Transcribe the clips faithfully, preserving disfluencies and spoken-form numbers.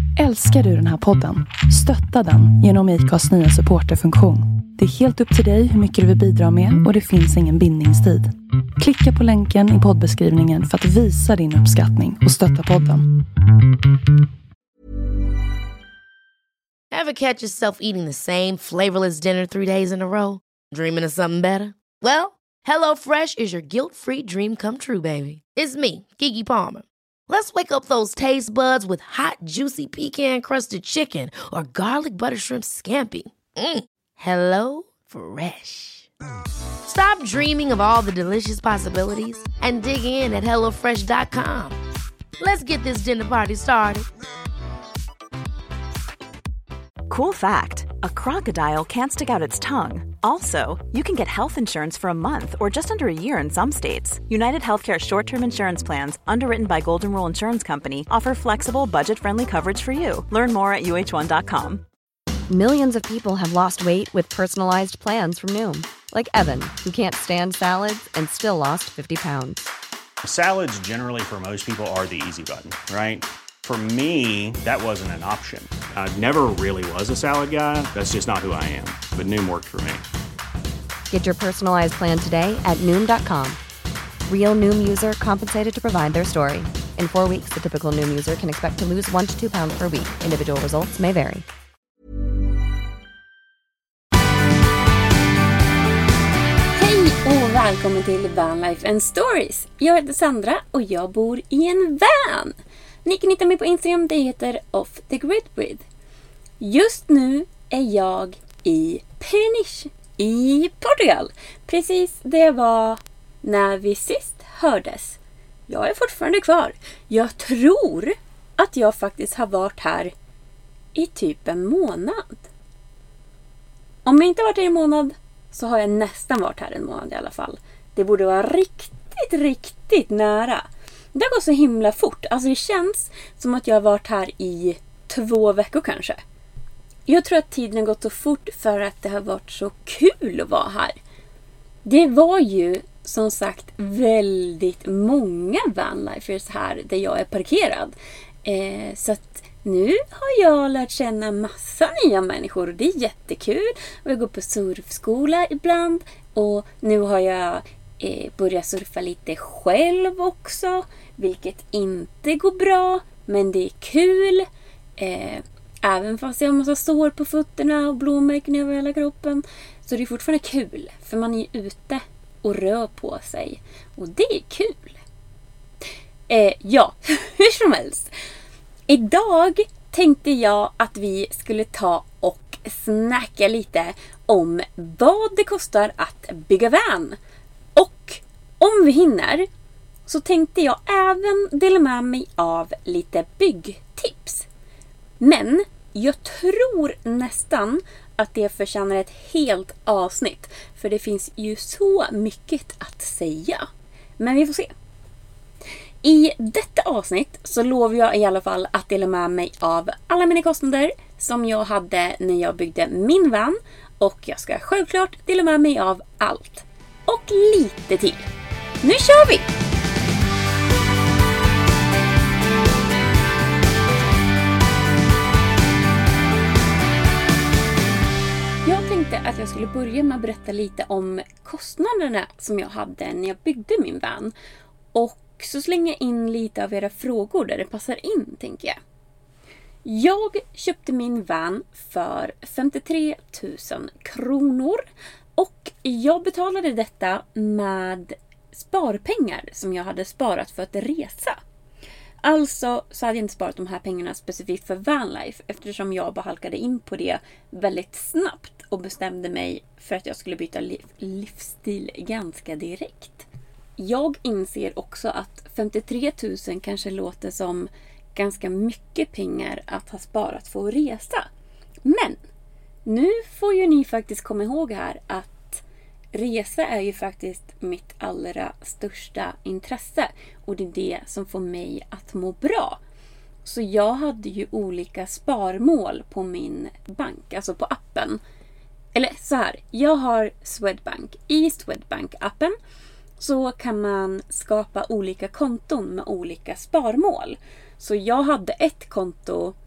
Älskar du den här podden? Stötta den genom I C A:s nya supporterfunktion. Det är helt upp till dig hur mycket du vill bidra med och det finns ingen bindningstid. Klicka på länken i poddbeskrivningen för att visa din uppskattning och stötta podden. Ever catch yourself eating the same flavorless dinner three days in a row? Dreaming of something better? Well, HelloFresh is your guilt-free dream come true, baby. It's me, Keke Palmer. Let's wake up those taste buds with hot, juicy pecan-crusted chicken or garlic butter shrimp scampi. Mm. Hello Fresh. Stop dreaming of all the delicious possibilities and dig in at hello fresh dot com. Let's get this dinner party started. Cool fact, a crocodile can't stick out its tongue. Also, you can get health insurance for a month or just under a year in some states. United Healthcare short-term insurance plans, underwritten by Golden Rule Insurance Company, offer flexible, budget-friendly coverage for you. Learn more at U H one dot com. Millions of people have lost weight with personalized plans from Noom. Like Evan, who can't stand salads and still lost fifty pounds. Salads generally for most people are the easy button, right? For me, that wasn't an option. I never really was a salad guy. That's just not who I am. But Noom worked for me. Get your personalized plan today at Noom dot com. Real Noom user compensated to provide their story. In four weeks, the typical Noom user can expect to lose one to two pounds per week. Individual results may vary. Hej och välkommen till Van Life and Stories. Jag heter Sandra och jag bor i en van. Ni kan hitta mig på Instagram, det heter Off the Grid With. Just nu är jag i Peniche i Portugal. Precis det var när vi sist hördes. Jag är fortfarande kvar. Jag tror att jag faktiskt har varit här i typ en månad. Om jag inte varit här i en månad så har jag nästan varit här en månad i alla fall. Det borde vara riktigt, riktigt nära. Det går så himla fort. Alltså det känns som att jag har varit här i två veckor kanske. Jag tror att tiden har gått så fort för att det har varit så kul att vara här. Det var ju som sagt väldigt många vanlifers här där jag är parkerad. Eh, så att nu har jag lärt känna massa nya människor och det är jättekul. Och jag går på surfskola ibland och nu har jag eh, börjat surfa lite själv också. Vilket inte går bra, men det är kul. Eh, även fast jag har massa sår på fötterna och blåmärken över hela kroppen. Så det är fortfarande kul, för man är ju ute och rör på sig. Och det är kul. Eh, ja, hur som helst. Idag tänkte jag att vi skulle ta och snacka lite om vad det kostar att bygga van. Och om vi hinner så tänkte jag även dela med mig av lite byggtips. Men jag tror nästan att det förtjänar ett helt avsnitt. För det finns ju så mycket att säga. Men vi får se. I detta avsnitt så lovar jag i alla fall att dela med mig av alla mina kostnader som jag hade när jag byggde min van. Och jag ska självklart dela med mig av allt. Och lite till. Nu kör vi! Jag tänkte att jag skulle börja med att berätta lite om kostnaderna som jag hade när jag byggde min van. Och så slänga in lite av era frågor där det passar in, tänker jag. Jag köpte min van för femtiotre tusen kronor. Och jag betalade detta med sparpengar som jag hade sparat för att resa. Alltså så hade jag inte sparat de här pengarna specifikt för vanlife, eftersom jag bara halkade in på det väldigt snabbt och bestämde mig för att jag skulle byta liv- livsstil ganska direkt. Jag inser också att femtiotre tusen kanske låter som ganska mycket pengar att ha sparat för att resa. Men nu får ju ni faktiskt komma ihåg här att resa är ju faktiskt mitt allra största intresse. Och det är det som får mig att må bra. Så jag hade ju olika sparmål på min bank, alltså på appen. Eller så här, jag har Swedbank. I Swedbank-appen så kan man skapa olika konton med olika sparmål. Så jag hade ett konto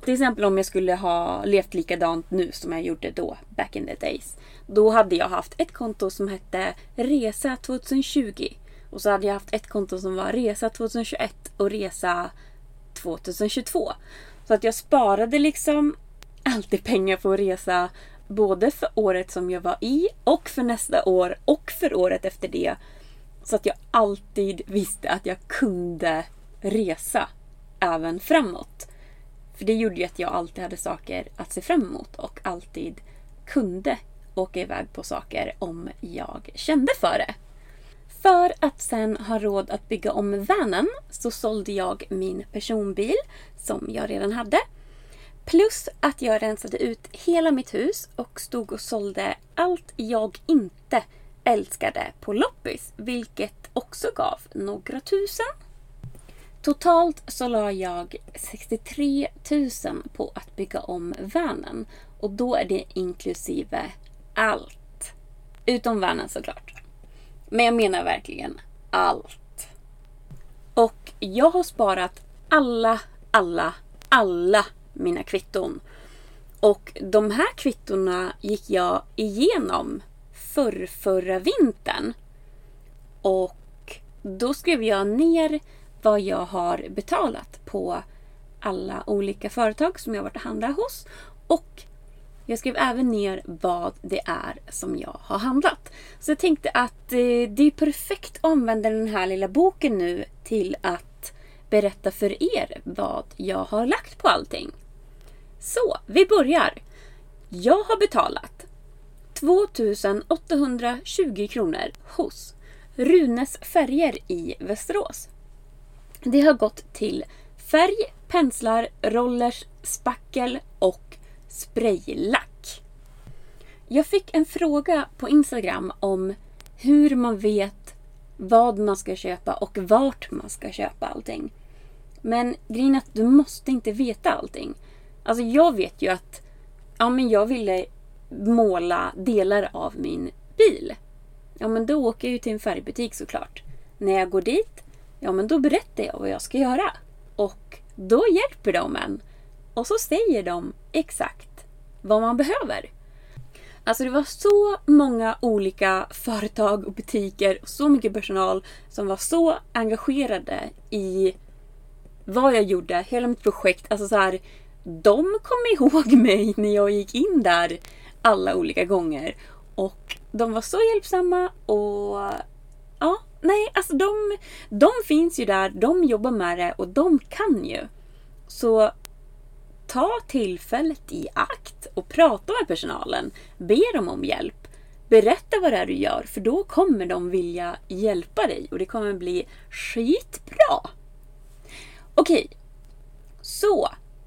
Till exempel om jag skulle ha levt likadant nu som jag gjorde då, back in the days. Då hade jag haft ett konto som hette Resa tjugohundratjugo. Och så hade jag haft ett konto som var Resa tjugohundratjugoett och Resa tjugohundratjugotvå. Så att jag sparade liksom alltid pengar på att resa. Både för året som jag var i och för nästa år och för året efter det. Så att jag alltid visste att jag kunde resa även framåt. För det gjorde ju att jag alltid hade saker att se fram emot och alltid kunde åka iväg på saker om jag kände för det. För att sen ha råd att bygga om vanen så sålde jag min personbil som jag redan hade. Plus att jag rensade ut hela mitt hus och stod och sålde allt jag inte älskade på loppis. Vilket också gav några tusen. Totalt så la jag sextiotre tusen på att bygga om vanen. Och då är det inklusive allt. Utom vanen såklart. Men jag menar verkligen allt. Och jag har sparat alla, alla, alla mina kvitton. Och de här kvittorna gick jag igenom för förra vintern. Och då skrev jag ner vad jag har betalat på alla olika företag som jag varit och handlat hos. Och jag skrev även ner vad det är som jag har handlat. Så jag tänkte att det är perfekt att använda den här lilla boken nu till att berätta för er vad jag har lagt på allting. Så, vi börjar. Jag har betalat tvåtusen åttahundratjugo kronor hos Runes färger i Västerås. Det har gått till färg, penslar, rollers, spackel och spraylack. Jag fick en fråga på Instagram om hur man vet vad man ska köpa och vart man ska köpa allting. Men grejen är att du måste inte veta allting. Alltså jag vet ju att ja, men jag ville måla delar av min bil. Ja, men då åker jag ju till en färgbutik såklart. När jag går dit, ja men då berättar jag vad jag ska göra. Och då hjälper de en. Och så säger de exakt vad man behöver. Alltså det var så många olika företag och butiker och så mycket personal som var så engagerade i vad jag gjorde, hela mitt projekt. Alltså så här, de kom ihåg mig när jag gick in där alla olika gånger. Och de var så hjälpsamma och ja, nej, alltså de, de finns ju där, de jobbar med det och de kan ju. Så ta tillfället i akt och prata med personalen. Be dem om hjälp. Berätta vad det är du gör, för då kommer de vilja hjälpa dig och det kommer bli skitbra. Okej, så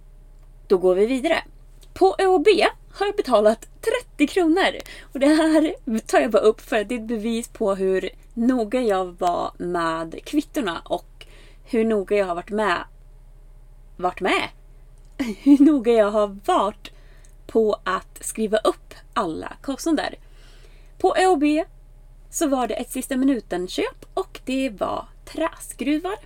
då går vi vidare. På Ö O B har jag betalat trettio kronor. Och det här tar jag bara upp för att det är ett bevis på hur noga jag var med kvittorna och hur noga jag har varit med. Varit med? Hur noga jag har varit på att skriva upp alla kostnader. På Ö O B så var det ett sista minuten köp och det var träskruvar.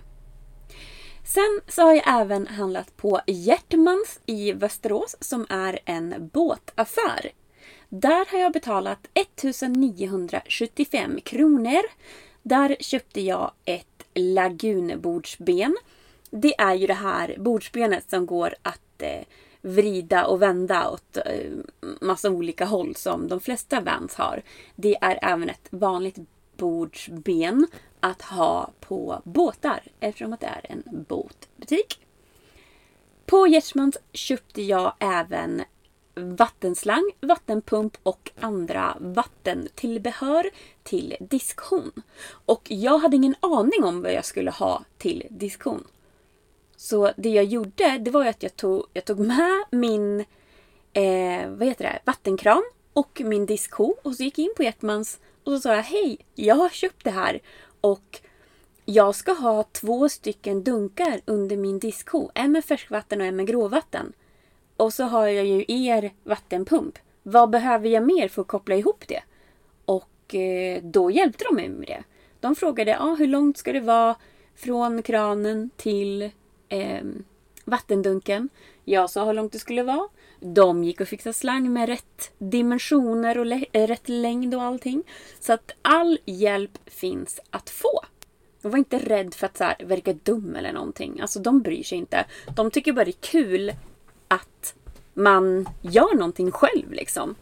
Sen så har jag även handlat på Hjärtmans i Västerås som är en båtaffär. Där har jag betalat ettusen niohundrasjuttiofem kronor. Där köpte jag ett lagunbordsben. Det är ju det här bordsbenet som går att eh, vrida och vända åt eh, massa olika håll som de flesta vans har. Det är även ett vanligt bordsben att ha på båtar eftersom att det är en båtbutik. På Gärdsmans köpte jag även vattenslang, vattenpump och andra vattentillbehör till diskhon. Och jag hade ingen aning om vad jag skulle ha till diskhon. Så det jag gjorde, det var ju att jag tog, jag tog med min eh, vad heter det, vattenkran och min diskho och så gick jag in på Hjärtmans och så sa jag, hej, jag har köpt det här och jag ska ha två stycken dunkar under min diskho. En med färskvatten och en med gråvatten. Och så har jag ju er vattenpump. Vad behöver jag mer för att koppla ihop det? Och eh, då hjälpte de mig med det. De frågade, ah, hur långt ska det vara från kranen till eh, vattendunken? Jag sa hur långt det skulle vara. De gick och fixade slang med rätt dimensioner och lä- rätt längd och allting. Så att all hjälp finns att få. Jag var inte rädd för att så här, verka dum eller någonting. Alltså de bryr sig inte. De tycker bara det är kul att man gör någonting själv liksom.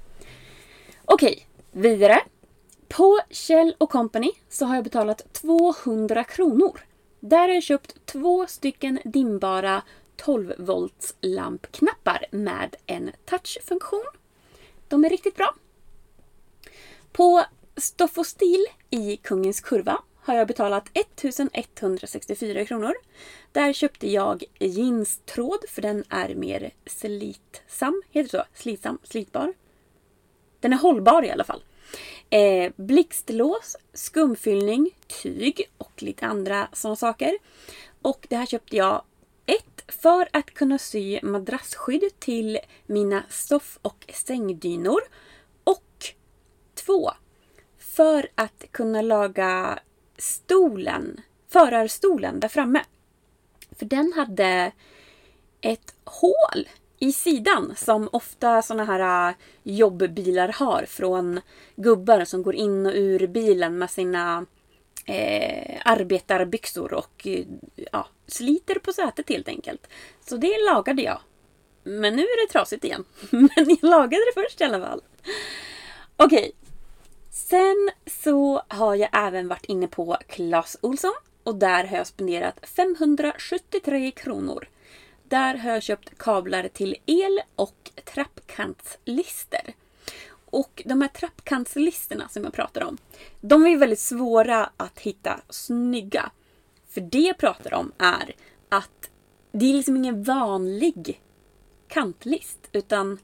Okej, vidare. På Kjell och Company så har jag betalat tvåhundra kronor. Där har jag köpt två stycken dimbara tolv volts lampknappar med en touchfunktion. De är riktigt bra. På Stoff och Stil i Kungens Kurva har jag betalat ettusenetthundrasextiofyra kronor. Där köpte jag jeanstråd för den är mer slitsam. Heter det så? Slitsam? Slitbar? Den är hållbar i alla fall. Eh, blixtlås, skumfyllning, tyg och lite andra sådana saker. Och det här köpte jag ett för att kunna sy madrassskydd till mina stoff- och sängdynor. Och två för att kunna laga stolen, förarstolen där framme. För den hade ett hål i sidan som ofta såna här jobbbilar har från gubbar som går in och ur bilen med sina eh, arbetarbyxor och ja, sliter på sätet helt enkelt. Så det lagade jag. Men nu är det trasigt igen. Men jag lagade det först i alla fall. Okej. Sen så har jag även varit inne på Clas Ohlson. Och där har jag spenderat femhundrasjuttiotre kronor. Där har jag köpt kablar till el och trappkantslister. Och de här trappkantslisterna som jag pratar om, de är väldigt svåra att hitta snygga. För det jag pratar om är att det är liksom ingen vanlig kantlist utan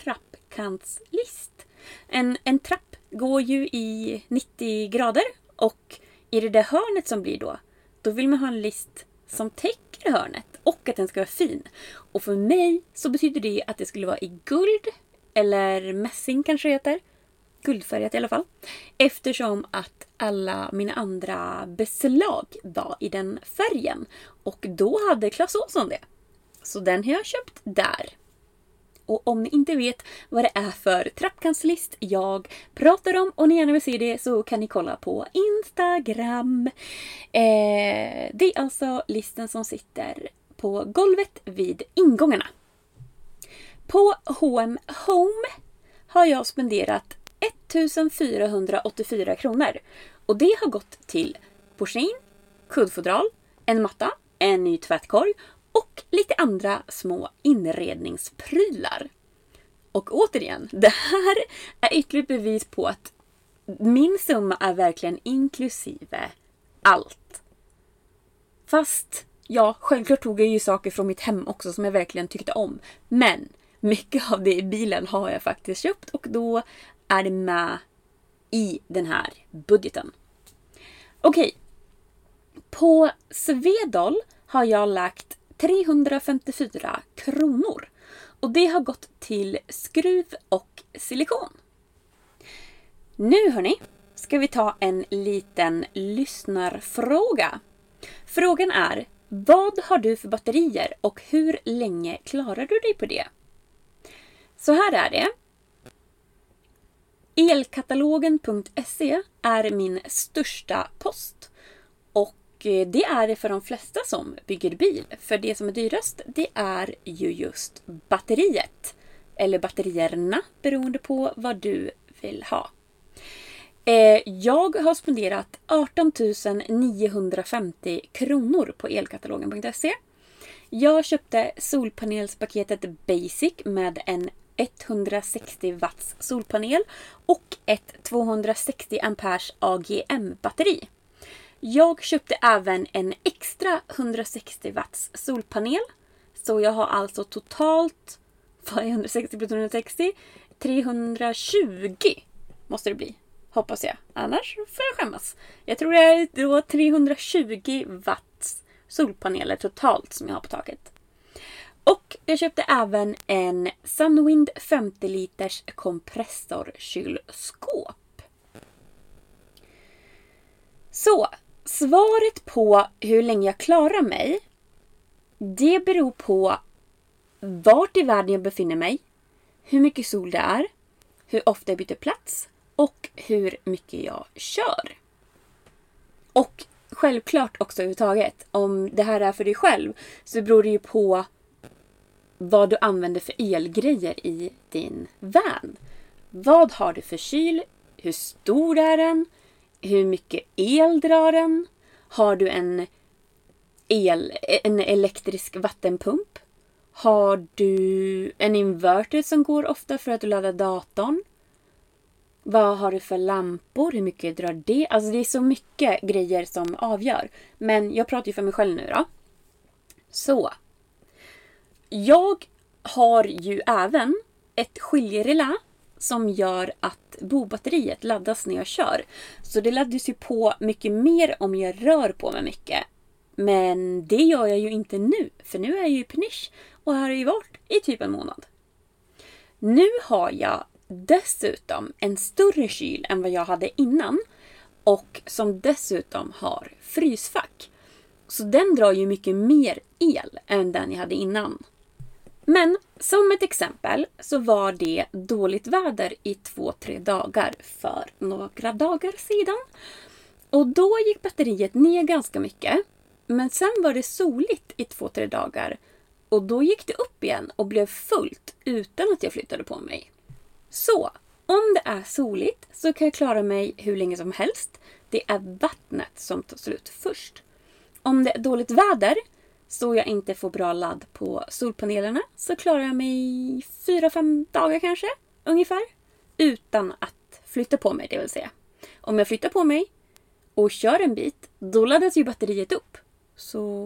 trappkantslist. En, en trapp går ju i nittio grader och i det där hörnet som blir då, då vill man ha en list som täcker hörnet och att den ska vara fin. Och för mig så betyder det att det skulle vara i guld eller mässing kanske det heter. Guldfärgat i alla fall. Eftersom att alla mina andra beslag var i den färgen. Och då hade Clas Ohlson det. Så den har jag köpt där. Och om ni inte vet vad det är för trappkantslist jag pratar om och ni gärna vill se det så kan ni kolla på Instagram. Eh, det är alltså listen som sitter på golvet vid ingångarna. På H och M Home har jag spenderat ettusenfyrahundraåttiofyra kronor. Och det har gått till porslin, kuddfodral, en matta, en ny tvättkorg och lite andra små inredningsprylar. Och återigen, det här är ytterligare bevis på att min summa är verkligen inklusive allt. Fast, ja, självklart tog jag ju saker från mitt hem också som jag verkligen tyckte om. Men mycket av det i bilen har jag faktiskt köpt och då är det med i den här budgeten. Okej, på Svedol har jag lagt trehundrafemtiofyra kronor. Och det har gått till skruv och silikon. Nu hörni, ska vi ta en liten lyssnarfråga. Frågan är, vad har du för batterier och hur länge klarar du dig på det? Så här är det. Elkatalogen punkt se är min största post. Och det är det för de flesta som bygger bil. För det som är dyrast, det är ju just batteriet. Eller batterierna, beroende på vad du vill ha. Jag har spenderat arton tusen niohundrafemtio kronor på elkatalogen punkt se. Jag köpte solpanelspaketet Basic med en etthundrasextio watts solpanel och ett tvåhundrasextio ampere A G M-batteri. Jag köpte även en extra hundrasextio watts solpanel. Så jag har alltså totalt, vad är hundrasextio plus hundrasextio? trehundratjugo måste det bli. Hoppas jag. Annars får jag skämmas. Jag tror det är då trehundratjugo watts solpaneler totalt som jag har på taket. Och jag köpte även en Sunwind femtio liters kompressorkylskåp. Så, svaret på hur länge jag klarar mig, det beror på vart i världen jag befinner mig, hur mycket sol det är, hur ofta jag byter plats och hur mycket jag kör. Och självklart också överhuvudtaget, om det här är för dig själv så beror det ju på vad du använder för elgrejer i din van. Vad har du för kyl? Hur stor är den? Hur mycket el drar den? Har du en, el, en elektrisk vattenpump? Har du en inverter som går ofta för att du laddar datorn? Vad har du för lampor? Hur mycket drar det? Alltså det är så mycket grejer som avgör. Men jag pratar ju för mig själv nu då. Så. Jag har ju även ett skiljerelä som gör att bobatteriet laddas när jag kör. Så det laddas ju på mycket mer om jag rör på mig mycket. Men det gör jag ju inte nu. För nu är jag ju i Peniche och har ju varit i typ en månad. Nu har jag dessutom en större kyl än vad jag hade innan. Och som dessutom har frysfack. Så den drar ju mycket mer el än den jag hade innan. Men som ett exempel så var det dåligt väder i två, tre dagar för några dagar sedan. Och då gick batteriet ner ganska mycket. Men sen var det soligt i två, tre dagar. Och då gick det upp igen och blev fullt utan att jag flyttade på mig. Så, om det är soligt så kan jag klara mig hur länge som helst. Det är vattnet som tar slut först. Om det är dåligt väder så jag inte får bra ladd på solpanelerna så klarar jag mig fyra, fem dagar kanske, ungefär. Utan att flytta på mig, det vill säga. Om jag flyttar på mig och kör en bit, då laddas ju batteriet upp. Så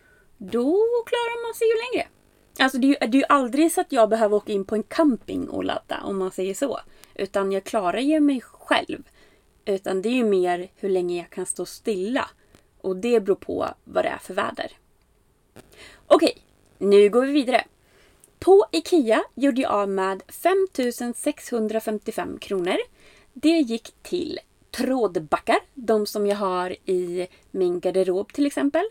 då klarar man sig ju längre. Alltså det är, ju, det är ju aldrig så att jag behöver åka in på en camping och ladda, om man säger så. Utan jag klarar ju mig själv. Utan det är ju mer hur länge jag kan stå stilla. Och det beror på vad det är för väder. Okej, nu går vi vidare. På IKEA gjorde jag av med fem tusen sexhundrafemtiofem kronor. Det gick till trådbackar, de som jag har i min garderob till exempel.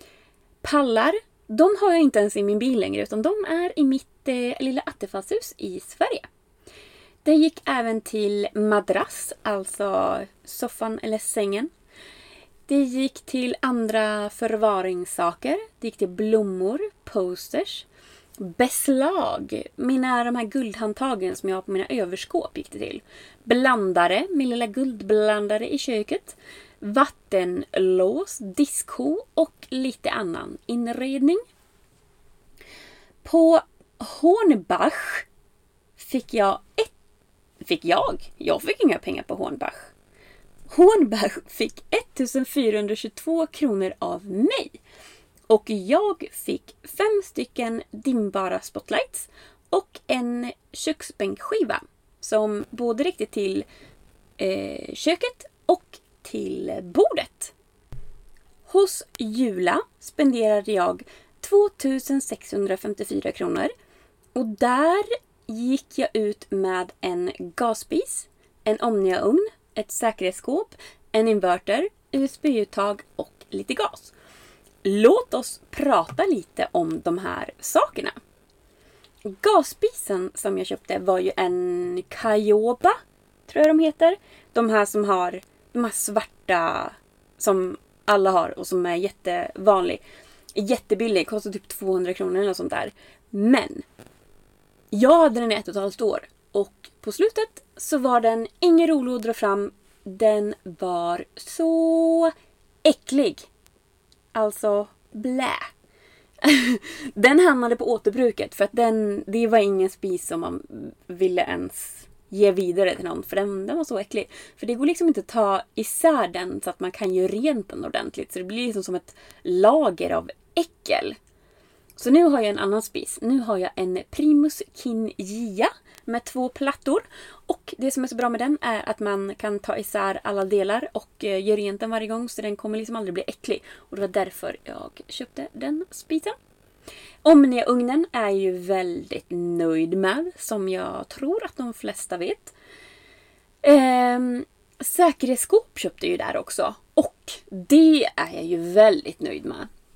Pallar, de har jag inte ens i min bil längre utan de är i mitt eh, lilla attefallshus i Sverige. Det gick även till madrass, alltså soffan eller sängen. Det gick till andra förvaringssaker. Det gick till blommor, posters, beslag. Mina de här guldhandtagen som jag har på mina överskåp gick det till. Blandare, min lilla guldblandare i köket. Vattenlås, diskho och lite annan inredning. På Hornbach fick jag ett... Fick jag? Jag fick inga pengar på Hornbach. Hornbach fick ettusenfyrahundratjugotvå kronor av mig. Och jag fick fem stycken dimmbara spotlights och en köksbänkskiva som både räckte till eh, köket och till bordet. Hos Jula spenderade jag tvåtusensexhundrafemtiofyra kronor och där gick jag ut med en gasspis, en Omnia-ugn, ett säkerhetsskåp, en inverter, U S B-uttag och lite gas. Låt oss prata lite om de här sakerna. Gasspisen som jag köpte var ju en Kayoba, tror jag de heter. De här som har de här svarta som alla har och som är jättevanlig. Jättebillig, kostar typ tvåhundra kronor eller sånt där. Men jag hade den i ett och ett halvt år och på slutet så var den ingen rolig att dra fram. Den var så äcklig. Alltså, blä. Den hamnade på återbruket för att den, det var ingen spis som man ville ens ge vidare till någon. För den, den var så äcklig. För det går liksom inte att ta isär den så att man kan göra rent den ordentligt. Så det blir liksom som ett lager av äckel. Så nu har jag en annan spis. Nu har jag en Primus Kingia med två plattor. Och det som är så bra med den är att man kan ta isär alla delar och eh, göra rent den varje gång. Så den kommer liksom aldrig bli äcklig. Och det var därför jag köpte den spisen. Omnia-ugnen är jag ju väldigt nöjd med. Som jag tror att de flesta vet. Ehm, säkerhetsskåp köpte jag ju där också. Och det är jag ju väldigt nöjd med.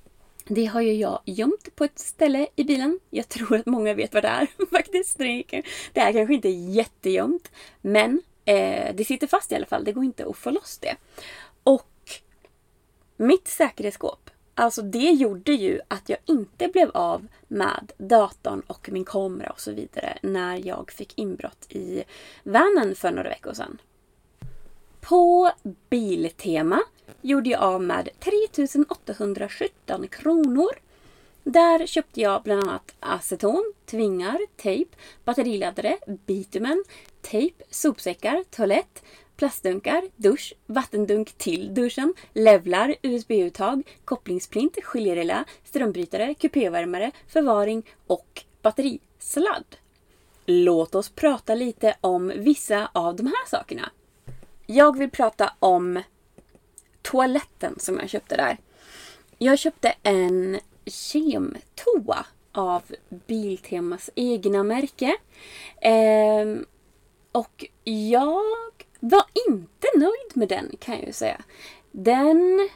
Det har ju jag gömt på ett ställe i bilen. Jag tror att många vet vad det är faktiskt. Det är kanske inte jättegömt. Men eh, det sitter fast i alla fall. Det går inte att få loss det. Och mitt säkerhetsskåp. Alltså det gjorde ju att jag inte blev av med datorn och min kamera och så vidare. När jag fick inbrott i vanen för några veckor sedan. På Biltema gjorde jag av med tre tusen åttahundrasjutton kronor. Där köpte jag bland annat aceton, tvingar, tejp, batteriladdare, bitumen, tejp, sopsäckar, toalett, plastdunkar, dusch, vattendunk till duschen, levlar, U S B-uttag, kopplingsplint, skiljerelä, strömbrytare, kupévärmare, förvaring och batterisladd. Låt oss prata lite om vissa av de här sakerna. Jag vill prata om toaletten som jag köpte där. Jag köpte en kemtoa av Biltemas egna märke. Eh, och jag var inte nöjd med den, kan jag ju säga. Den...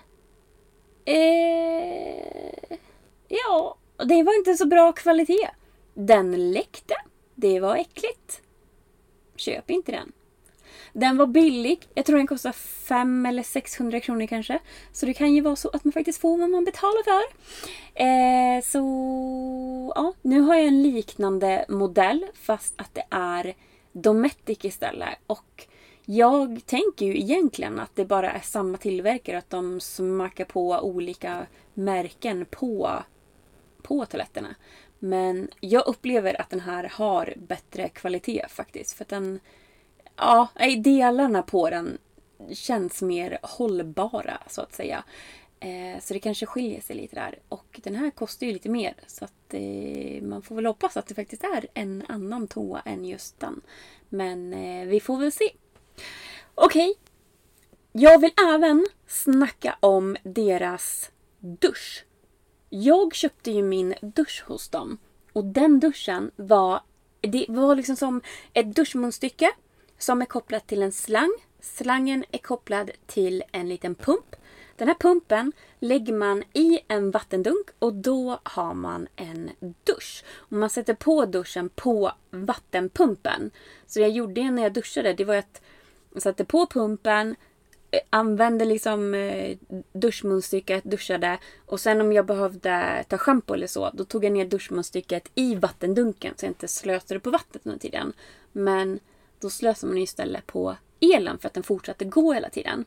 Eh, ja, det var inte så bra kvalitet. Den läckte. Det var äckligt. Köp inte den. Den var billig. Jag tror den kostar fem eller sexhundra kronor kanske. Så det kan ju vara så att man faktiskt får vad man betalar för. Eh, så ja, nu har jag en liknande modell fast att det är Dometic istället. Och jag tänker ju egentligen att det bara är samma tillverkare. Att de smakar på olika märken på, på toaletterna. Men jag upplever att den här har bättre kvalitet faktiskt. För att den... Ja, delarna på den känns mer hållbara så att säga. Eh, så det kanske skiljer sig lite där. Och den här kostar ju lite mer. Så att eh, man får väl hoppas att det faktiskt är en annan toa än just den. Men eh, vi får väl se. Okej. Okay. Jag vill även snacka om deras dusch. Jag köpte ju min dusch hos dem. Och den duschen var, det var liksom som ett duschmunstycke. Som är kopplat till en slang. Slangen är kopplad till en liten pump. Den här pumpen lägger man i en vattendunk och då har man en dusch. Och man sätter på duschen på vattenpumpen. Så jag gjorde när jag duschade, det var att jag satte på pumpen, använde liksom duschmunstycket, duschade. Och sen om jag behövde ta shampoo eller så, då tog jag ner duschmunstycket i vattendunken så jag inte slösade på vattnet under tiden. Men... då slösar man istället på elen för att den fortsatte gå hela tiden.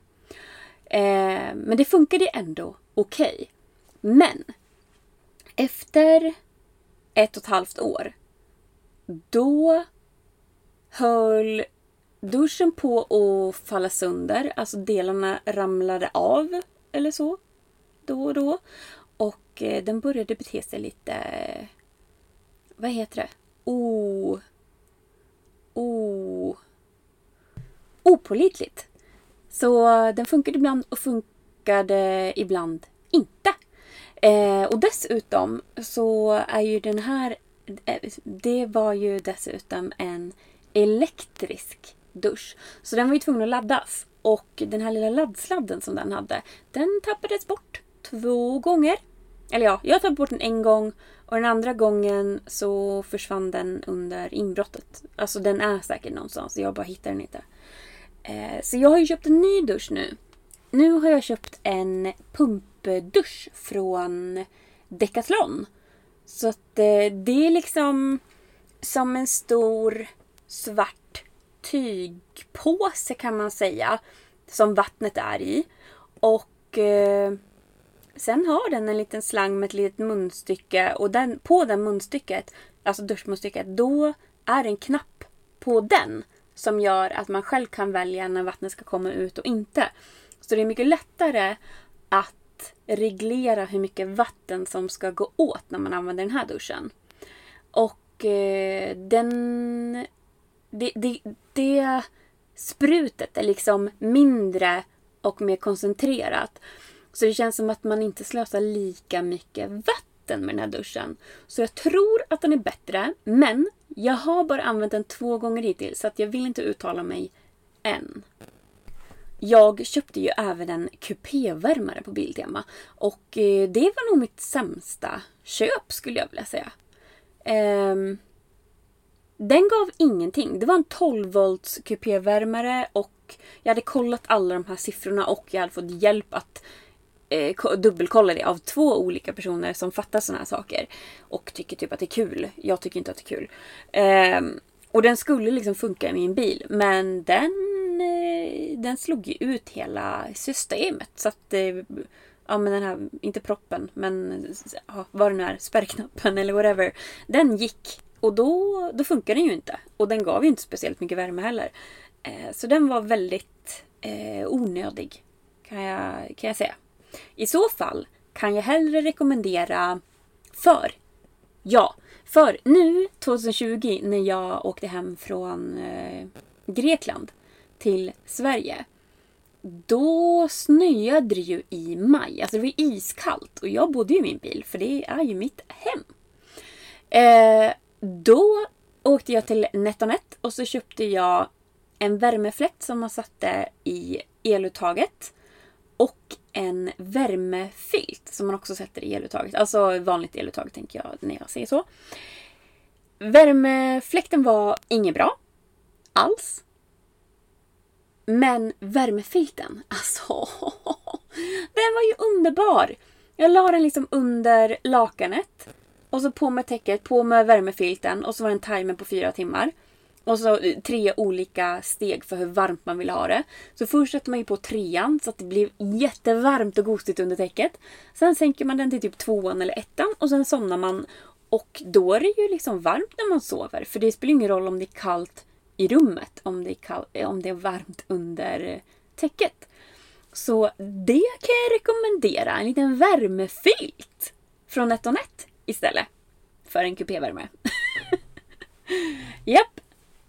Eh, men det funkade ändå okej. Okay. Men efter ett och ett halvt år då höll duschen på att falla sönder. Alltså delarna ramlade av eller så. Då och då. Och eh, den började bete sig lite... Vad heter det? Oh... Oh, opålitligt. Så den funkade ibland och funkade ibland inte. Eh, och dessutom så är ju den här, det var ju dessutom en elektrisk dusch. Så den var ju tvungen att laddas. Och den här lilla laddsladden som den hade, den tappades bort två gånger. Eller ja, jag tappade bort den en gång. Och den andra gången så försvann den under inbrottet. Alltså den är säkert någonstans. Jag bara hittar den inte. Eh, så jag har ju köpt en ny dusch nu. Nu har jag köpt en pumpdusch från Decathlon. Så att eh, det är liksom som en stor svart tygpåse kan man säga. Som vattnet är i. Och... Eh, Sen har den en liten slang med ett litet munstycke. Och den, på den munstycket, alltså duschmunstycket, då är det en knapp på den. Som gör att man själv kan välja när vattnet ska komma ut och inte. Så det är mycket lättare att reglera hur mycket vatten som ska gå åt när man använder den här duschen. Och eh, den... Det, det, det sprutet är liksom mindre och mer koncentrerat. Så det känns som att man inte slösar lika mycket vatten med den här duschen. Så jag tror att den är bättre. Men jag har bara använt den två gånger hittills. Så att jag vill inte uttala mig än. jag köpte ju även en kupévärmare på Biltema. Och eh, det var nog mitt sämsta köp skulle jag vilja säga. Um, den gav ingenting. Det var en tolv volts kupévärmare och jag hade kollat alla de här siffrorna och jag hade fått hjälp att eh, dubbelkolla det av två olika personer som fattar såna här saker och tycker typ att det är kul. Jag tycker inte att det är kul. Um, och den skulle liksom funka i min bil, men den eh, den slog ju ut hela systemet så att eh, ja, men den här, inte proppen, men ja, vad den är, spärrknappen eller whatever, den gick. Och då, då funkar den ju inte. Och den gav ju inte speciellt mycket värme heller. Eh, så den var väldigt eh, onödig, kan jag, kan jag säga. I så fall kan jag hellre rekommendera för, ja, för nu tjugohundratjugo när jag åkte hem från eh, Grekland till Sverige. Då snöade det ju i maj. Alltså det var iskallt. Och jag bodde ju i min bil. För det är ju mitt hem. Eh, då åkte jag till NetOnNet. Och så köpte jag en värmefläkt som man satte i eluttaget. Och en värmefilt som man också sätter i eluttaget. Alltså vanligt eluttag tänker jag när jag säger så. Värmefläkten var inget bra. Alls. Men värmefilten, alltså, den var ju underbar. Jag la den liksom under lakanet. Och så på med täcket, på med värmefilten. Och så var det en timer på fyra timmar. Och så tre olika steg för hur varmt man vill ha det. Så först sätter man ju på trean så att det blir jättevarmt och gostigt under täcket. Sen sänker man den till typ tvåan eller ettan. Och sen somnar man. Och då är det ju liksom varmt när man sover. För det spelar ingen roll om det är kallt i rummet, om det är kallt, om det är varmt under täcket. Så det kan jag rekommendera, en liten värmefilt från NetOnNet istället för en kupévärme. Japp.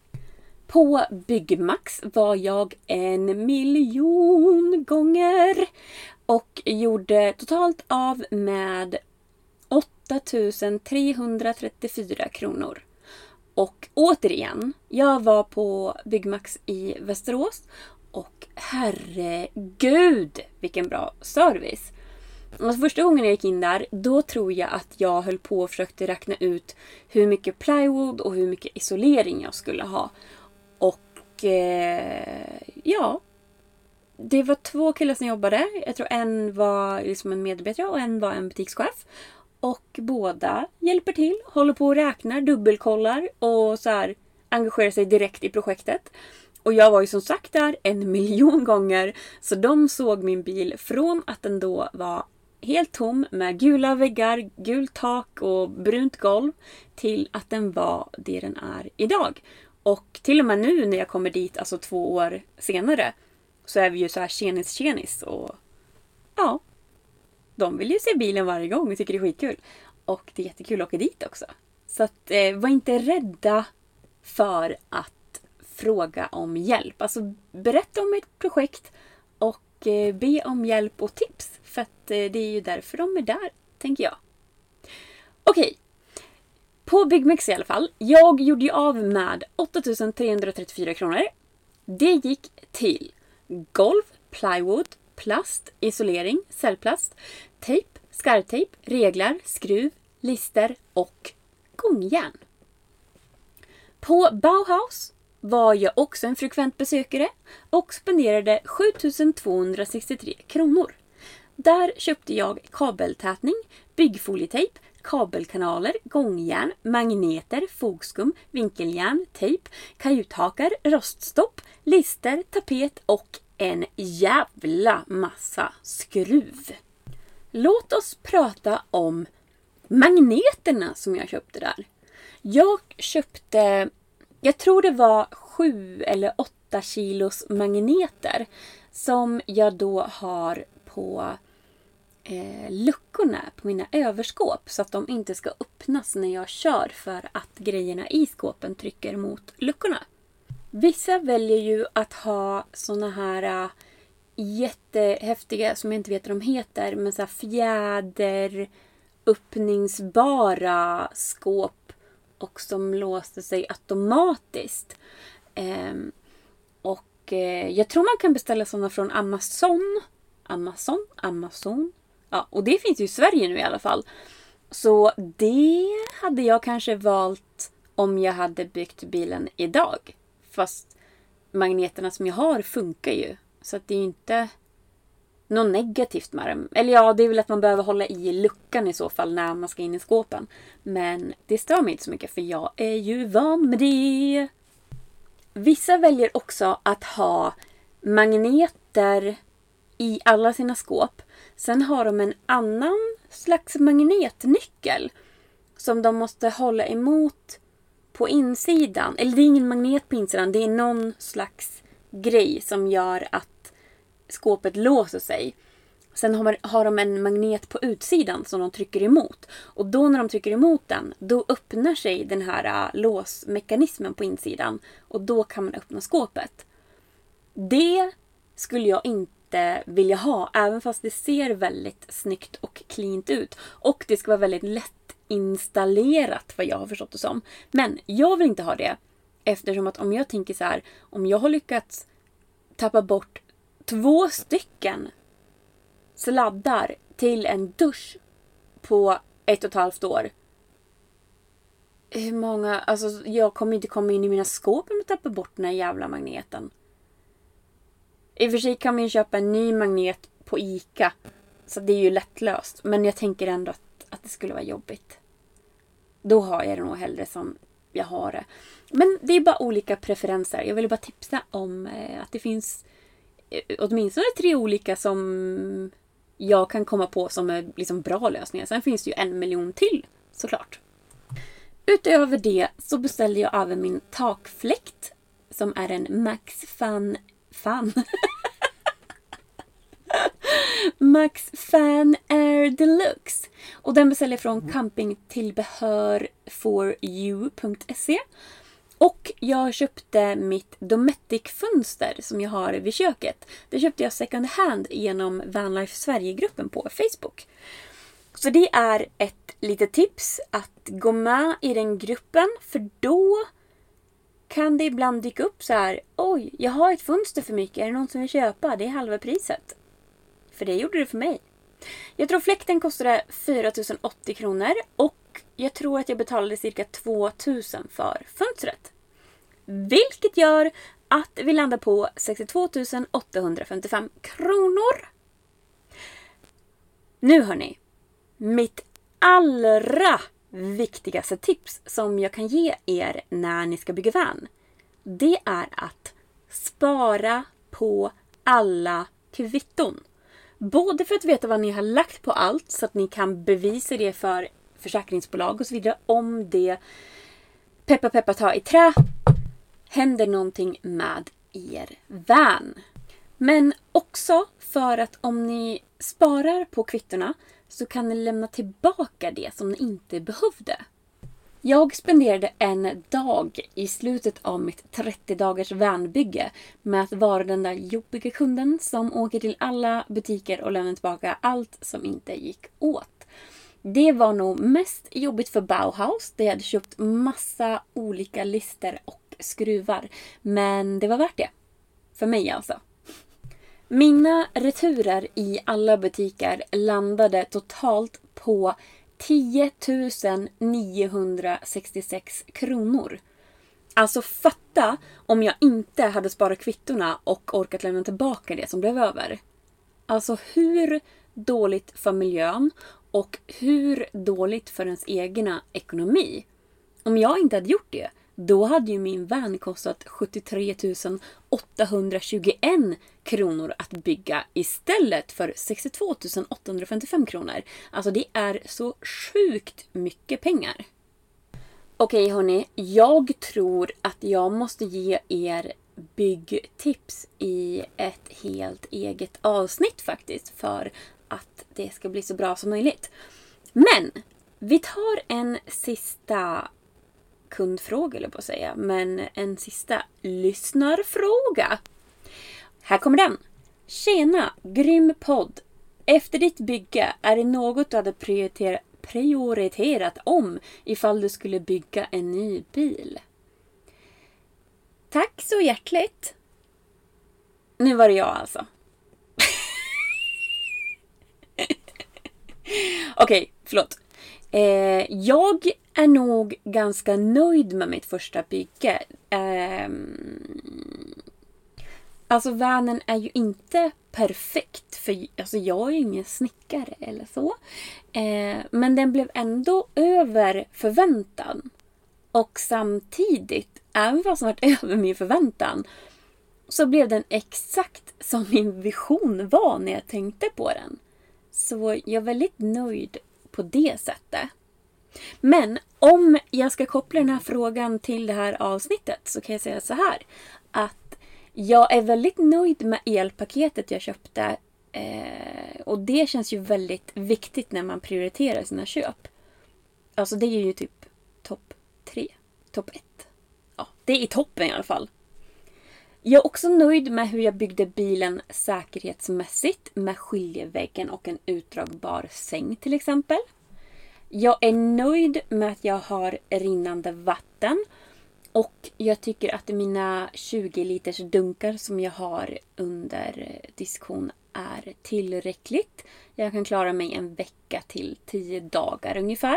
På Byggmax var jag en miljon gånger och gjorde totalt av med åtta tusen trehundratrettiofyra kronor. Och återigen, jag var på Byggmax i Västerås och herregud vilken bra service. Alltså första gången jag gick in där, då tror jag att jag höll på och försökte räkna ut hur mycket plywood och hur mycket isolering jag skulle ha. Och eh, ja, det var två killar som jobbade. Jag tror en var liksom en medarbetare och en var en butikschef. Och båda hjälper till, håller på och räknar, dubbelkollar och så här engagerar sig direkt i projektet. Och jag var ju som sagt där en miljon gånger. Så de såg min bil från att den då var helt tom med gula väggar, gult tak och brunt golv till att den var det den är idag. Och till och med nu när jag kommer dit, alltså två år senare, så är vi ju så här tjenis tjenis och ja, de vill ju se bilen varje gång och tycker det är skitkul. Och det är jättekul att åka dit också. Så att, eh, var inte rädda för att fråga om hjälp. Alltså berätta om ett projekt och eh, be om hjälp och tips. För att eh, det är ju därför de är där, tänker jag. Okej. På Byggmax i alla fall. Jag gjorde ju av med åtta tusen trehundratrettiofyra kronor. Det gick till golv, plywood, plast, isolering, cellplast, tejp, skarvtejp, reglar, skruv, lister och gångjärn. På Bauhaus var jag också en frekvent besökare och spenderade sju tusen tvåhundrasextiotre kronor. Där köpte jag kabeltätning, byggfolietejp, kabelkanaler, gångjärn, magneter, fogskum, vinkeljärn, tejp, kajuthakar, roststopp, lister, tapet och en jävla massa skruv. Låt oss prata om magneterna som jag köpte där. Jag köpte, jag tror det var sju eller åtta kilos magneter som jag då har på eh, luckorna på mina överskåp så att de inte ska öppnas när jag kör för att grejerna i skåpen trycker mot luckorna. Vissa väljer ju att ha såna här uh, jättehäftiga, som jag inte vet vad de heter, men så här fjäder öppningsbara skåp och som låste sig automatiskt. Um, och eh, jag tror man kan beställa sådana från Amazon. Amazon, Amazon. Ja, och det finns ju i Sverige nu i alla fall. Så det hade jag kanske valt om jag hade byggt bilen idag. Fast magneterna som jag har funkar ju. Så att det är ju inte något negativt med dem. Eller ja, det är väl att man behöver hålla i luckan i så fall när man ska in i skåpen. Men det stör mig inte så mycket för jag är ju van med det. Vissa väljer också att ha magneter i alla sina skåp. Sen har de en annan slags magnetnyckel som de måste hålla emot på insidan. Eller det är ingen magnet på insidan. Det är någon slags grej som gör att skåpet låser sig. Sen har, man, har de en magnet på utsidan som de trycker emot. Och då när de trycker emot den, då öppnar sig den här uh, låsmekanismen på insidan. Och då kan man öppna skåpet. Det skulle jag inte vilja ha, även fast det ser väldigt snyggt och cleant ut. Och det ska vara väldigt lätt installerat, vad jag har förstått det som. Men jag vill inte ha det, eftersom att om jag tänker så här, om jag har lyckats tappa bort två stycken sladdar till en dusch på ett och ett halvt år. Hur många, alltså jag kommer inte komma in i mina skåp om jag tappar bort den här jävla magneten. I och för sig kan man ju köpa en ny magnet på Ica. Så det är ju lättlöst. Men jag tänker ändå att, att det skulle vara jobbigt. Då har jag det nog hellre som jag har det. Men det är bara olika preferenser. Jag vill bara tipsa om eh, att det finns eh, åtminstone tre olika som jag kan komma på som är liksom bra lösningar. Sen finns det ju en miljon till, såklart. Utöver det så beställde jag även min takfläkt. Som är en Max Fan... Fan. Max Fan Air Deluxe. Och den beställer från campingtillbehör for you punkt se. Och jag köpte mitt Dometic-fönster som jag har vid köket. Det köpte jag second hand genom Vanlife Sverige-gruppen på Facebook. Så det är ett litet tips att gå med i den gruppen. För då kan det ibland dyka upp så här: oj, jag har ett fönster för mycket. Är det någon som vill köpa? Det är halva priset. För det gjorde det för mig. Jag tror fläkten kostade fyra tusen åttio kronor. Och jag tror att jag betalade cirka två tusen för fönstret. Vilket gör att vi landar på sextiotvå tusen åttahundrafemtiofem kronor. Nu hörni. Mitt allra viktigaste tips som jag kan ge er när ni ska bygga van. Det är att spara på alla kvitton. Både för att veta vad ni har lagt på allt så att ni kan bevisa det för försäkringsbolag och så vidare om det peppa peppa ta i trä händer någonting med er van. Men också för att om ni sparar på kvittorna så kan ni lämna tillbaka det som ni inte behövde. Jag spenderade en dag i slutet av mitt trettio dagars vanbygge med att vara den där jobbiga kunden som åker till alla butiker och lämnar tillbaka allt som inte gick åt. Det var nog mest jobbigt för Bauhaus. Det hade köpt massa olika lister och skruvar. Men det var värt det. För mig alltså. Mina returer i alla butiker landade totalt på tio tusen niohundrasextiosex kronor. Alltså fatta om jag inte hade sparat kvittorna och orkat lämna tillbaka det som blev över. Alltså hur dåligt för miljön och hur dåligt för ens egna ekonomi. Om jag inte hade gjort det, då hade ju min van kostat sjuttiotre tusen åttahundratjugoett kronor att bygga istället för sextiotvå tusen åttahundrafemtiofem kronor. Alltså det är så sjukt mycket pengar. Okej hörni, jag tror att jag måste ge er byggtips i ett helt eget avsnitt faktiskt för att det ska bli så bra som möjligt. Men vi tar en sista kundfråga eller på att säga, men en sista lyssnarfråga. Här kommer den. Tjena, grym podd. Efter ditt bygge, är det något du hade prioriter- prioriterat om ifall du skulle bygga en ny bil? Tack så hjärtligt. nu var det jag alltså. Okej, okay, förlåt. Eh, jag är nog ganska nöjd med mitt första bygge. Eh, alltså vanen är ju inte perfekt. För alltså, jag är ju ingen snickare eller så. Eh, men den blev ändå över förväntan. Och samtidigt, även vad som varit över min förväntan, så blev den exakt som min vision var när jag tänkte på den. Så jag är väldigt nöjd på det sättet. Men om jag ska koppla den här frågan till det här avsnittet så kan jag säga så här. Att jag är väldigt nöjd med elpaketet jag köpte. Eh, och det känns ju väldigt viktigt när man prioriterar sina köp. Alltså det är ju typ topp tre, topp ett. Ja, det är i toppen i alla fall. Jag är också nöjd med hur jag byggde bilen säkerhetsmässigt med skiljeväggen och en utdragbar säng till exempel. Jag är nöjd med att jag har rinnande vatten och jag tycker att mina tjugo liters dunkar som jag har under diskon är tillräckligt. Jag kan klara mig en vecka till tio dagar ungefär.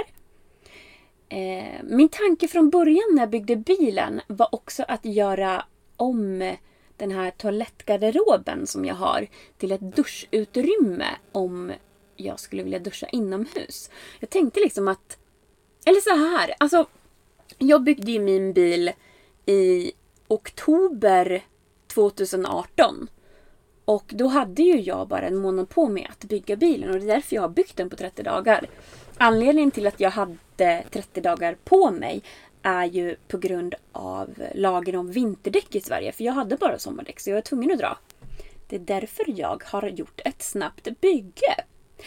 Min tanke från början när jag byggde bilen var också att göra om den här toalettgarderoben som jag har till ett duschutrymme om jag skulle vilja duscha inomhus. Jag tänkte liksom att, eller så här, alltså jag byggde ju min bil i oktober tjugoarton och då hade ju jag bara en månad på mig att bygga bilen och det är därför jag har byggt den på trettio dagar. Anledningen till att jag hade trettio dagar på mig är ju på grund av lagen om vinterdäck i Sverige. För jag hade bara sommardäck så jag var tvungen att dra. Det är därför jag har gjort ett snabbt bygge.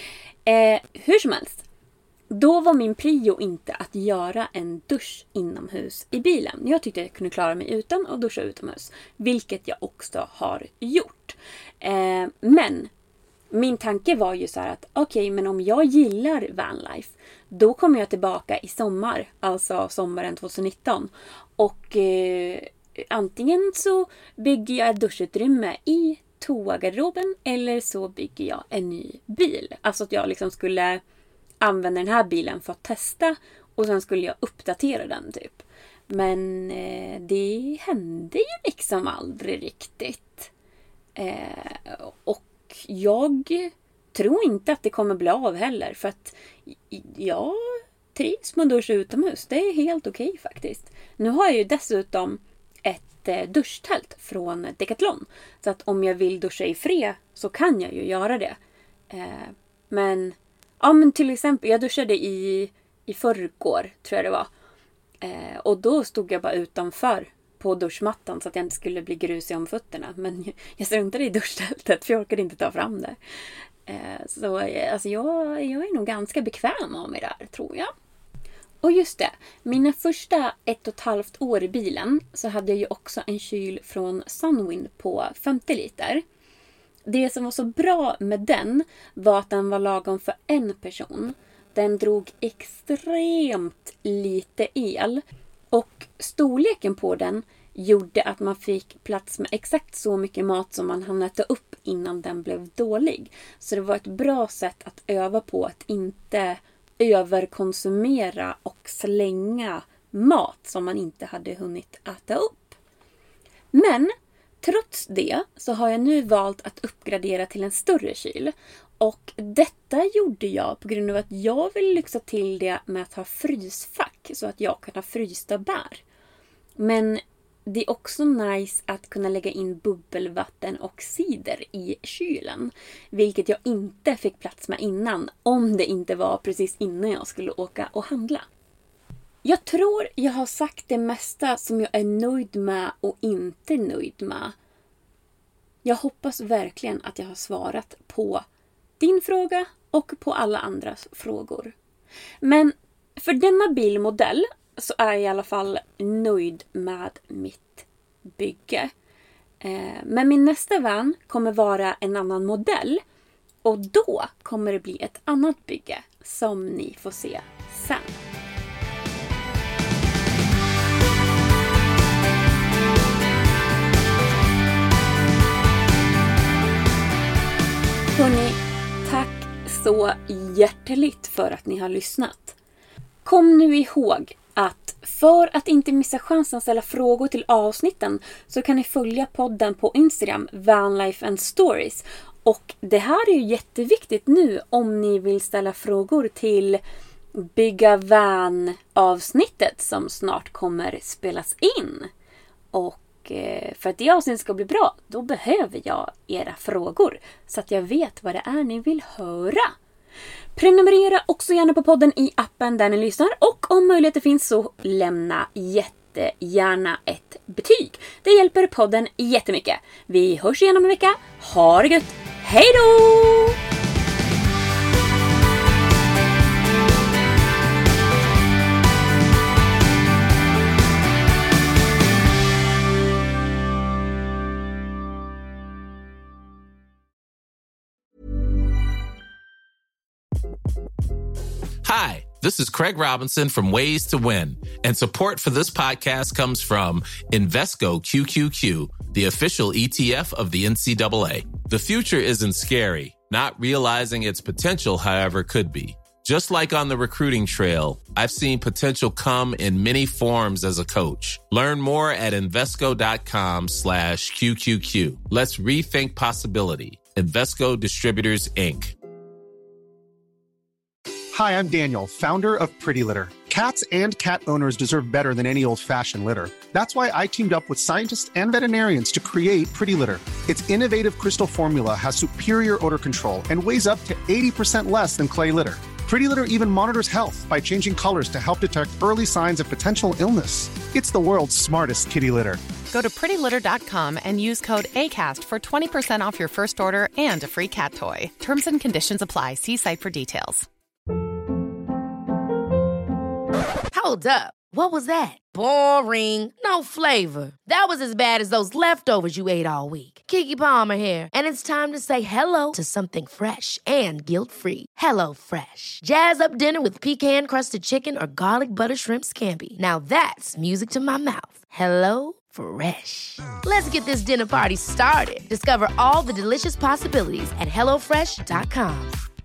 Eh, hur som helst. Då var min prio inte att göra en dusch inomhus i bilen. Jag tyckte jag kunde klara mig utan att duscha utomhus. Vilket jag också har gjort. Eh, men min tanke var ju så här att okej, okay, men om jag gillar vanlife då kommer jag tillbaka i sommar, alltså sommaren tjugonitton. Och eh, antingen så bygger jag ett duschutrymme i toagarderoben eller så bygger jag en ny bil. Alltså att jag liksom skulle använda den här bilen för att testa och sen skulle jag uppdatera den typ. Men eh, det hände ju liksom aldrig riktigt. Eh, och jag tror inte att det kommer bli av heller. För att jag trivs med att duscha utomhus. Det är helt okej okay, faktiskt. Nu har jag ju dessutom ett eh, duschtält från Decathlon. Så att om jag vill duscha i fred så kan jag ju göra det. Eh, men, ja, men till exempel, jag duschade i, i förrgår tror jag det var. Eh, och då stod jag bara utanför på duschmattan så att jag inte skulle bli grusig om fötterna. Men jag struntade i duschtältet för jag orkade inte ta fram det. Eh, så alltså jag, jag är nog ganska bekväm av mig där, tror jag. Och just det, mina första ett och ett halvt år i bilen så hade jag ju också en kyl från Sunwind på femtio liter. Det som var så bra med den var att den var lagom för en person. Den drog extremt lite el. Och storleken på den gjorde att man fick plats med exakt så mycket mat som man hann äta upp innan den blev dålig. Så det var ett bra sätt att öva på att inte överkonsumera och slänga mat som man inte hade hunnit äta upp. Men trots det så har jag nu valt att uppgradera till en större kyl. Och detta gjorde jag på grund av att jag vill lyxa till det med att ha frysfack så att jag kan ha frysta bär. Men det är också nice att kunna lägga in bubbelvatten och cider i kylen. Vilket jag inte fick plats med innan om det inte var precis innan jag skulle åka och handla. Jag tror jag har sagt det mesta som jag är nöjd med och inte nöjd med. Jag hoppas verkligen att jag har svarat på din fråga och på alla andras frågor. Men för denna bilmodell så är jag i alla fall nöjd med mitt bygge. Men min nästa van kommer vara en annan modell. Och då kommer det bli ett annat bygge som ni får se sen. så hjärtligt för att ni har lyssnat. Kom nu ihåg att för att inte missa chansen att ställa frågor till avsnitten så kan ni följa podden på Instagram, Vanlife and Stories. Och det här är ju jätteviktigt nu om ni vill ställa frågor till Bygga Van-avsnittet som snart kommer spelas in. Och för att det avsnittet ska bli bra, då behöver jag era frågor så att jag vet vad det är ni vill höra. Prenumerera också gärna på podden i appen där ni lyssnar och om möjligheter finns så lämna jättegärna ett betyg. Det hjälper podden jättemycket. Vi hörs igen om en vecka. Ha det gött. Hej då! Hi, this is Craig Robinson from Ways to Win, and support for this podcast comes from Invesco Q Q Q, the official E T F of the N C double A. The future isn't scary. Not realizing its potential, however, could be. Just like on the recruiting trail, I've seen potential come in many forms as a coach. Learn more at Invesco.com slash QQQ. Let's rethink possibility. Invesco Distributors, Incorporated. Hi, I'm Daniel, founder of Pretty Litter. Cats and cat owners deserve better than any old-fashioned litter. That's why I teamed up with scientists and veterinarians to create Pretty Litter. Its innovative crystal formula has superior odor control and weighs up to eighty percent less than clay litter. Pretty Litter even monitors health by changing colors to help detect early signs of potential illness. It's the world's smartest kitty litter. Go to pretty litter dot com and use code ACAST for twenty percent off your first order and a free cat toy. Terms and conditions apply. See site for details. Hold up. What was that? Boring. No flavor. That was as bad as those leftovers you ate all week. Keke Palmer here, and it's time to say hello to something fresh and guilt-free. Hello Fresh. Jazz up dinner with pecan-crusted chicken or garlic butter shrimp scampi. Now that's music to my mouth. Hello Fresh. Let's get this dinner party started. Discover all the delicious possibilities at hello fresh dot com.